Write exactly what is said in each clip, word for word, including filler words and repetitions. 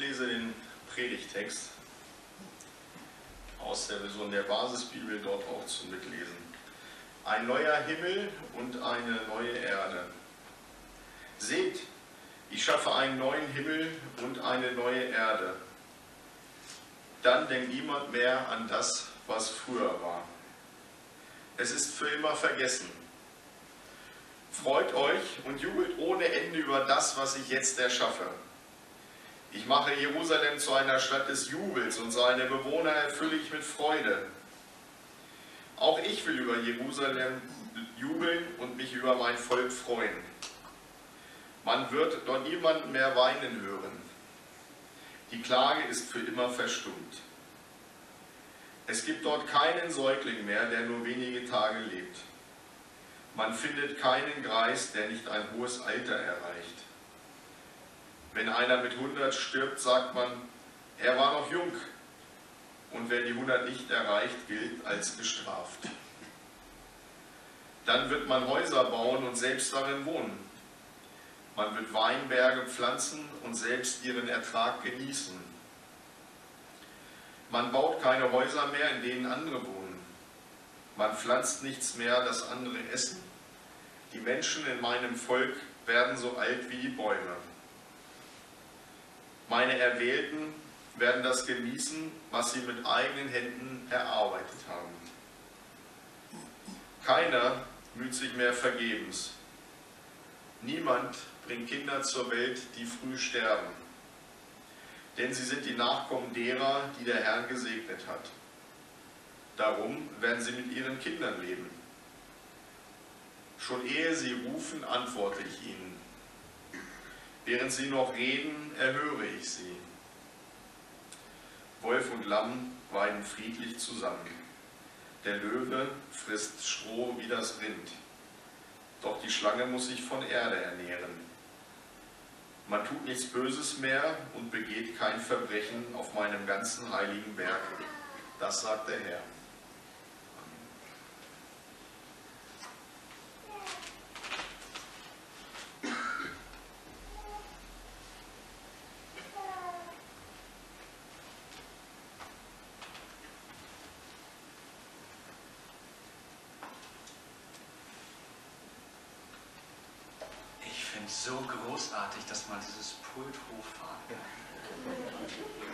lese den Predigtext aus der Version der Basisbibel, dort auch zum Mitlesen. Ein neuer Himmel und eine neue Erde. Seht, ich schaffe einen neuen Himmel und eine neue Erde. Dann denkt niemand mehr an das, was früher war. Es ist für immer vergessen. Freut euch und jubelt ohne Ende über das, was ich jetzt erschaffe. Ich mache Jerusalem zu einer Stadt des Jubels und seine Bewohner erfülle ich mit Freude. Auch ich will über Jerusalem jubeln und mich über mein Volk freuen. Man wird dort niemanden mehr weinen hören. Die Klage ist für immer verstummt. Es gibt dort keinen Säugling mehr, der nur wenige Tage lebt. Man findet keinen Greis, der nicht ein hohes Alter erreicht. Wenn einer mit hundert stirbt, sagt man, er war noch jung. Und wer die hundert nicht erreicht, gilt als gestraft. Dann wird man Häuser bauen und selbst darin wohnen. Man wird Weinberge pflanzen und selbst ihren Ertrag genießen. Man baut keine Häuser mehr, in denen andere wohnen. Man pflanzt nichts mehr, das andere essen. Die Menschen in meinem Volk werden so alt wie die Bäume. Meine Erwählten werden das genießen, was sie mit eigenen Händen erarbeitet haben. Keiner müht sich mehr vergebens. Niemand bringt Kinder zur Welt, die früh sterben. Denn sie sind die Nachkommen derer, die der Herr gesegnet hat. Darum werden sie mit ihren Kindern leben. Schon ehe sie rufen, antworte ich ihnen. Während sie noch reden, erhöre ich sie. Wolf und Lamm weiden friedlich zusammen. Der Löwe frisst Stroh wie das Rind. Doch die Schlange muss sich von Erde ernähren. Man tut nichts Böses mehr und begeht kein Verbrechen auf meinem ganzen heiligen Berg. Das sagt der Herr. So großartig, dass man dieses Pult hochfahren kann.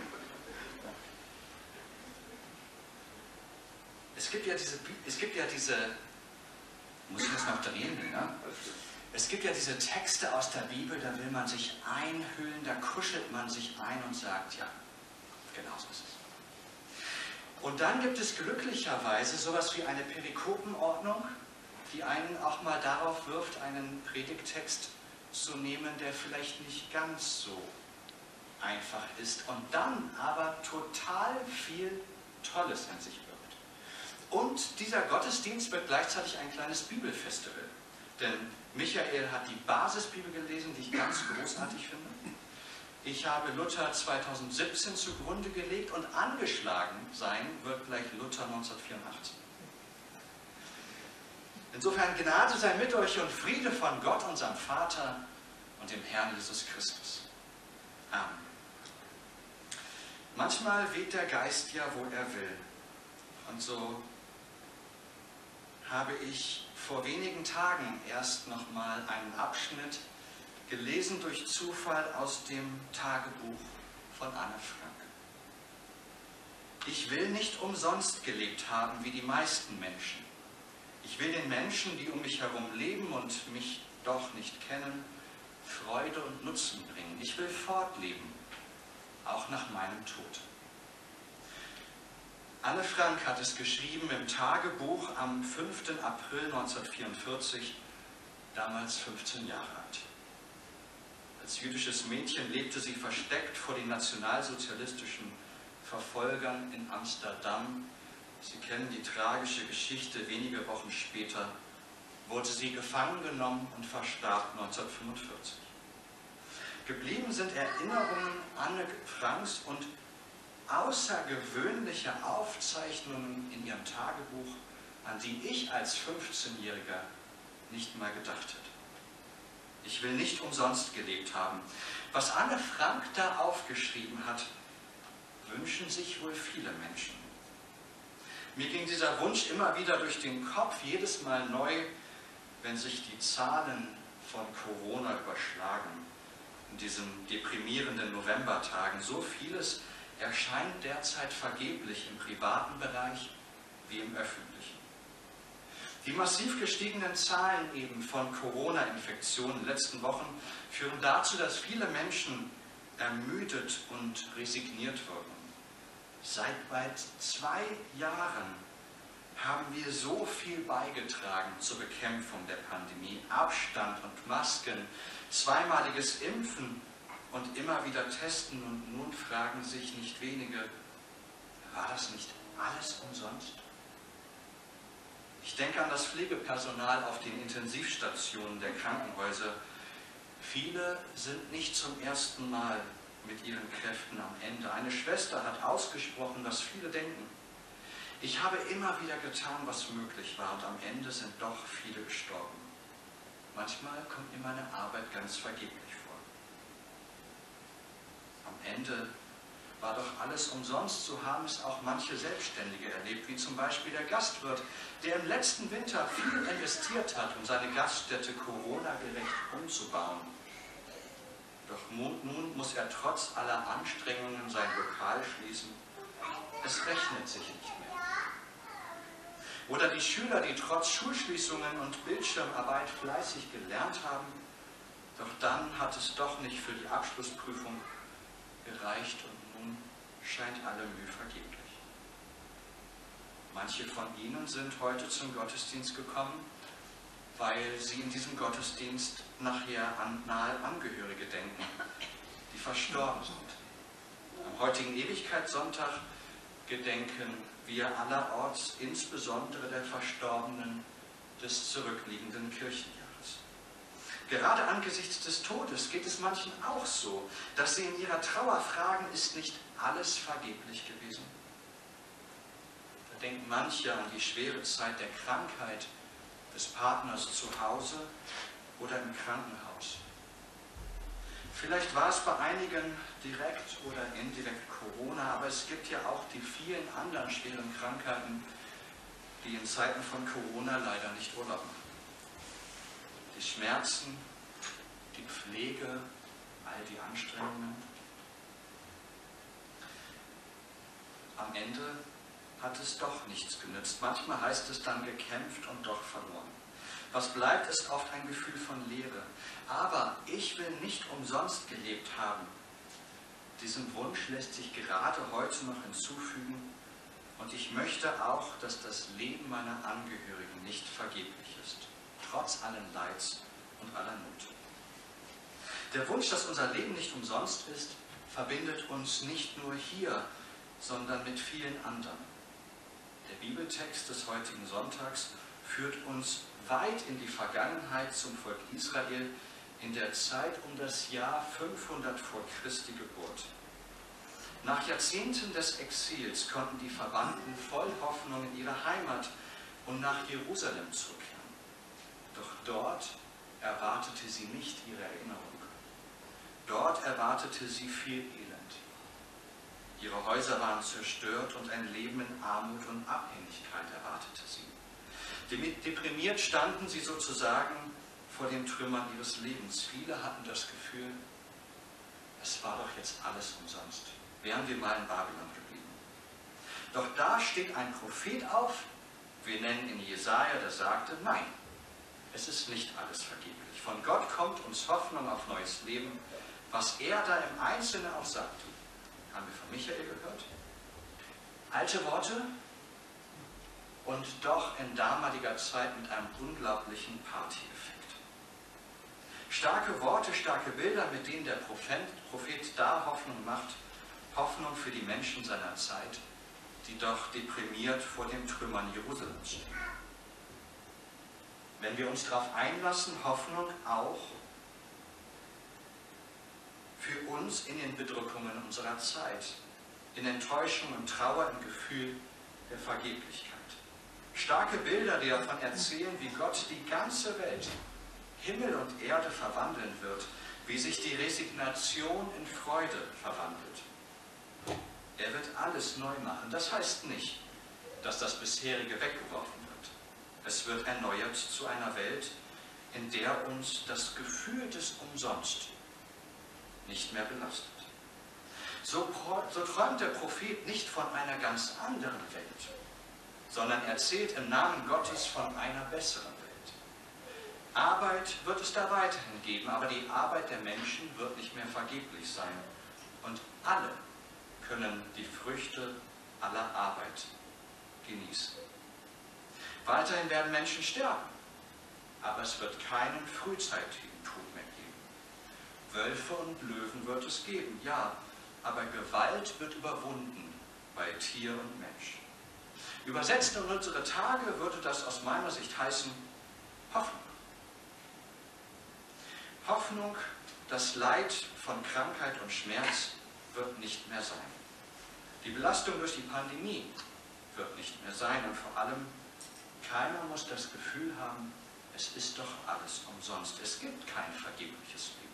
Es gibt ja diese, es gibt ja diese, muss ich das noch drehen, ne? Es gibt ja diese Texte aus der Bibel, da will man sich einhüllen, da kuschelt man sich ein und sagt, ja, genau so ist es. Und dann gibt es glücklicherweise sowas wie eine Perikopenordnung, die einen auch mal darauf wirft, einen Predigttext zu nehmen, der vielleicht nicht ganz so einfach ist und dann aber total viel Tolles an sich birgt. Und dieser Gottesdienst wird gleichzeitig ein kleines Bibelfestival. Denn Michael hat die Basisbibel gelesen, die ich ganz großartig finde. Ich habe Luther zweitausendsiebzehn zugrunde gelegt und angeschlagen sein wird gleich Luther neunzehnhundertvierundachtzig. Insofern Gnade sei mit euch und Friede von Gott, unserem Vater und dem Herrn Jesus Christus. Amen. Manchmal weht der Geist ja, wo er will. Und so habe ich vor wenigen Tagen erst nochmal einen Abschnitt gelesen durch Zufall aus dem Tagebuch von Anne Frank. Ich will nicht umsonst gelebt haben wie die meisten Menschen. Ich will den Menschen, die um mich herum leben und mich doch nicht kennen, Freude und Nutzen bringen. Ich will fortleben, auch nach meinem Tod. Anne Frank hat es geschrieben im Tagebuch am fünften April neunzehnhundertvierundvierzig, damals fünfzehn Jahre alt. Als jüdisches Mädchen lebte sie versteckt vor den nationalsozialistischen Verfolgern in Amsterdam. Sie kennen die tragische Geschichte. Wenige Wochen später wurde sie gefangen genommen und verstarb neunzehnhundertfünfundvierzig. Geblieben sind Erinnerungen Anne Franks und außergewöhnliche Aufzeichnungen in ihrem Ich will nicht umsonst gelebt haben. Was Anne Frank da aufgeschrieben hat, wünschen sich wohl viele Menschen. Mir ging dieser Wunsch immer wieder durch den Kopf, jedes Mal neu, wenn sich die Zahlen von Corona überschlagen. In diesen deprimierenden Novembertagen. So vieles erscheint derzeit vergeblich im privaten Bereich wie im öffentlichen. Die massiv gestiegenen Zahlen eben von Corona-Infektionen in den letzten Wochen führen dazu, dass viele Menschen ermüdet und resigniert wurden. Seit bald zwei Jahren haben wir so viel beigetragen zur Bekämpfung der Pandemie. Abstand und Masken, zweimaliges Impfen und immer wieder testen. Und nun fragen sich nicht wenige, war das nicht alles umsonst? Ich denke an das Pflegepersonal auf den Intensivstationen der Krankenhäuser. Viele sind nicht zum ersten Mal mit ihren Kräften am Ende. Eine Schwester hat ausgesprochen, was viele denken. Ich habe immer wieder getan, was möglich war, und am Ende sind doch viele gestorben. Manchmal kommt mir meine Arbeit ganz vergeblich vor. Am Ende war doch alles umsonst, so haben es auch manche Selbstständige erlebt, wie zum Beispiel der Gastwirt, der im letzten Winter viel investiert hat, um seine Gaststätte Corona-gerecht umzubauen. Doch nun muss er trotz aller Anstrengungen sein Lokal schließen. Es rechnet sich nicht mehr. Oder die Schüler, die trotz Schulschließungen und Bildschirmarbeit fleißig gelernt haben, doch dann hat es doch nicht für die Abschlussprüfung gereicht und nun scheint alle Mühe vergeblich. Manche von ihnen sind heute zum Gottesdienst gekommen, weil sie in diesem Gottesdienst nachher an nahe Angehörige denken, die verstorben sind. Am heutigen Ewigkeitssonntag gedenken wir allerorts insbesondere der Verstorbenen des zurückliegenden Kirchenjahres. Gerade angesichts des Todes geht es manchen auch so, dass sie in ihrer Trauer fragen, ist nicht alles vergeblich gewesen? Da denken manche an die schwere Zeit der Krankheit des Partners zu Hause oder im Krankenhaus. Vielleicht war es bei einigen direkt oder indirekt Corona, aber es gibt ja auch die vielen anderen schweren Krankheiten, die in Zeiten von Corona leider nicht Urlaub machen. Die Schmerzen, die Pflege, all die Anstrengungen. Am Ende hat es doch nichts genützt. Manchmal heißt es dann gekämpft und doch verloren. Was bleibt, ist oft ein Gefühl von Leere. Aber ich will nicht umsonst gelebt haben. Diesem Wunsch lässt sich gerade heute noch hinzufügen. Und ich möchte auch, dass das Leben meiner Angehörigen nicht vergeblich ist, trotz allen Leids und aller Not. Der Wunsch, dass unser Leben nicht umsonst ist, verbindet uns nicht nur hier, sondern mit vielen anderen. Der Bibeltext des heutigen Sonntags führt uns weit in die Vergangenheit zum Volk Israel in der Zeit um das Jahr fünfhundert vor Christi Geburt. Nach Jahrzehnten des Exils konnten die Verwandten voll Hoffnung in ihre Heimat und nach Jerusalem zurückkehren. Doch dort erwartete sie nicht ihre Erinnerung. Dort erwartete sie viel Elend. Ihre Häuser waren zerstört und ein Leben in Armut und Abhängigkeit erwartete sie. Deprimiert standen sie sozusagen vor den Trümmern ihres Lebens. Viele hatten das Gefühl, es war doch jetzt alles umsonst. Wären wir mal in Babylon geblieben. Doch da steht ein Prophet auf, wir nennen ihn Jesaja, der sagte, nein, es ist nicht alles vergeblich. Von Gott kommt uns Hoffnung auf neues Leben, was er da im Einzelnen auch sagt. Haben wir von Michael gehört? Alte Worte und doch in damaliger Zeit mit einem unglaublichen Party-Effekt. Starke Worte, starke Bilder, mit denen der Prophet, Prophet da Hoffnung macht, Hoffnung für die Menschen seiner Zeit, die doch deprimiert vor den Trümmern Jerusalems stehen. Wenn wir uns darauf einlassen, Hoffnung auch für uns in den Bedrückungen unserer Zeit, in Enttäuschung und Trauer, im Gefühl der Vergeblichkeit. Starke Bilder, die davon erzählen, wie Gott die ganze Welt Himmel und Erde verwandeln wird, wie sich die Resignation in Freude verwandelt. Er wird alles neu machen. Das heißt nicht, dass das bisherige weggeworfen wird. Es wird erneuert zu einer Welt, in der uns das Gefühl des Umsonst nicht mehr belastet. So, so träumt der Prophet nicht von einer ganz anderen Welt, sondern erzählt im Namen Gottes von einer besseren Welt. Arbeit wird es da weiterhin geben, aber die Arbeit der Menschen wird nicht mehr vergeblich sein. Und alle können die Früchte aller Arbeit genießen. Weiterhin werden Menschen sterben, aber es wird keinen frühzeitigen Tod mehr geben. Wölfe und Löwen wird es geben, ja, aber Gewalt wird überwunden bei Tier und Mensch. Übersetzt in unsere Tage würde das aus meiner Sicht heißen Hoffnung. Hoffnung, das Leid von Krankheit und Schmerz wird nicht mehr sein. Die Belastung durch die Pandemie wird nicht mehr sein und vor allem, keiner muss das Gefühl haben, es ist doch alles umsonst. Es gibt kein vergebliches Leben.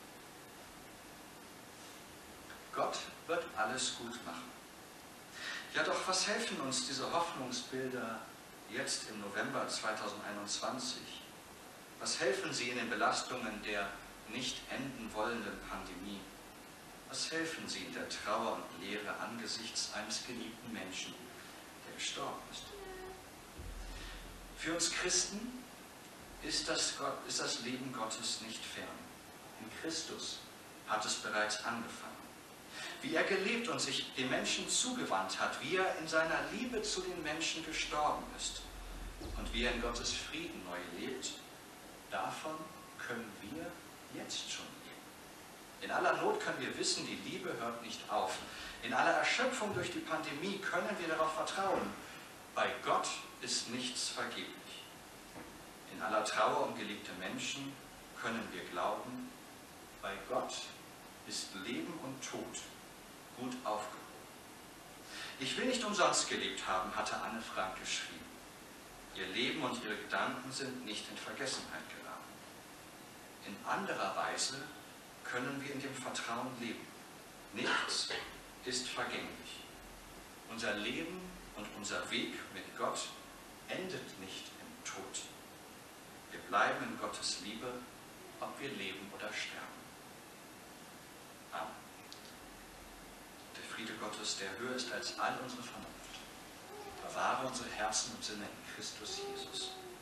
Gott wird alles gut machen. Ja, doch was helfen uns diese Hoffnungsbilder jetzt im November zweitausendeinundzwanzig? Was helfen sie in den Belastungen der nicht enden wollenden Pandemie? Was helfen sie in der Trauer und Leere angesichts eines geliebten Menschen, der gestorben ist? Für uns Christen ist das, Gott, ist das Leben Gottes nicht fern. In Christus hat es bereits angefangen. Wie er gelebt und sich den Menschen zugewandt hat, wie er in seiner Liebe zu den Menschen gestorben ist und wie er in Gottes Frieden neu lebt, davon können wir jetzt schon leben. In aller Not können wir wissen, die Liebe hört nicht auf. In aller Erschöpfung durch die Pandemie können wir darauf vertrauen, bei Gott ist nichts vergeblich. In aller Trauer um geliebte Menschen können wir glauben, bei Gott ist Leben und Tod gut aufgehoben. Ich will nicht umsonst gelebt haben, hatte Anne Frank geschrieben. Ihr Leben und ihre Gedanken sind nicht in Vergessenheit geraten. In anderer Weise können wir in dem Vertrauen leben. Nichts ist vergänglich. Unser Leben und unser Weg mit Gott endet nicht im Tod. Wir bleiben in Gottes Liebe, ob wir leben oder sterben. Amen. Der Friede Gottes, der höher ist als all unsere Vernunft, bewahre unsere Herzen und Sinne in Christus Jesus.